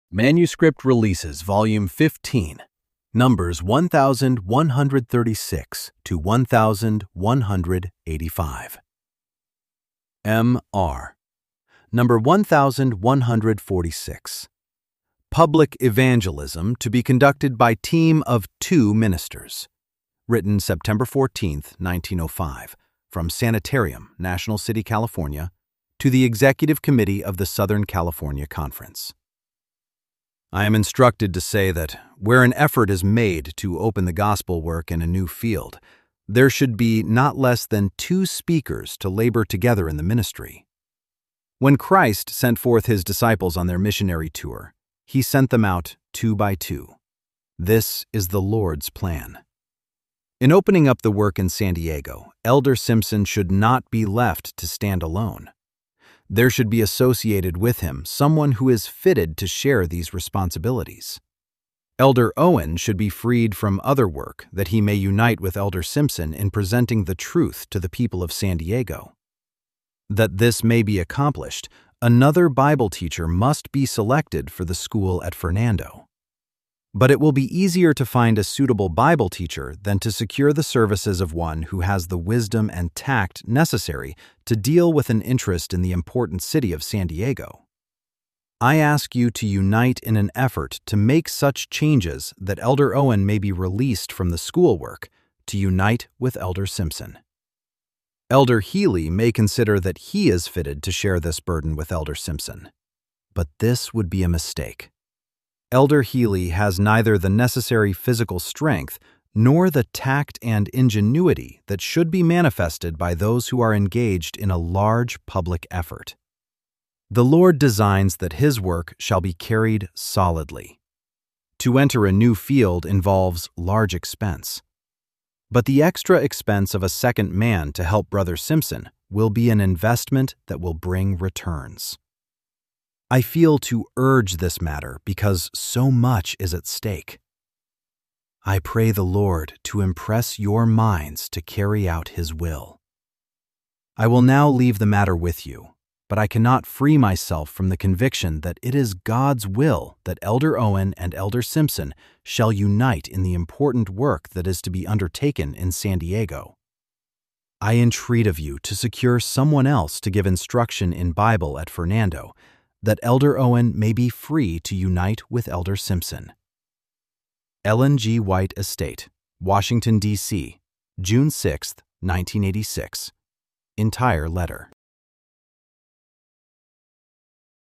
Manuscript Releases, Volume 15, numbers 1136 to 1185. M.R. Number 1146. Public Evangelism to be conducted by team of 2 ministers. Written September 14, 1905, from Sanitarium, National City, California, to the Executive Committee of the Southern California Conference. I am instructed to say that where an effort is made to open the gospel work in a new field, there should be not less than 2 speakers to labor together in the ministry. When Christ sent forth his disciples on their missionary tour, he sent them out 2 by 2. This is the Lord's plan. In opening up the work in San Diego, Elder Simpson should not be left to stand alone. There should be associated with him someone who is fitted to share these responsibilities. Elder Owen should be freed from other work that he may unite with Elder Simpson in presenting the truth to the people of San Diego. That this may be accomplished, another Bible teacher must be selected for the school at Fernando. But it will be easier to find a suitable Bible teacher than to secure the services of one who has the wisdom and tact necessary to deal with an interest in the important city of San Diego. I ask you to unite in an effort to make such changes that Elder Owen may be released from the schoolwork to unite with Elder Simpson. Elder Healy may consider that he is fitted to share this burden with Elder Simpson, but this would be a mistake. Elder Healy has neither the necessary physical strength nor the tact and ingenuity that should be manifested by those who are engaged in a large public effort. The Lord designs that his work shall be carried solidly. To enter a new field involves large expense. But the extra expense of a second man to help Brother Simpson will be an investment that will bring returns. I feel to urge this matter because so much is at stake. I pray the Lord to impress your minds to carry out his will. I will now leave the matter with you, but I cannot free myself from the conviction that it is God's will that Elder Owen and Elder Simpson shall unite in the important work that is to be undertaken in San Diego. I entreat of you to secure someone else to give instruction in Bible at Fernando, that Elder Owen may be free to unite with Elder Simpson. Ellen G. White Estate, Washington, D.C., June 6, 1986. Entire letter.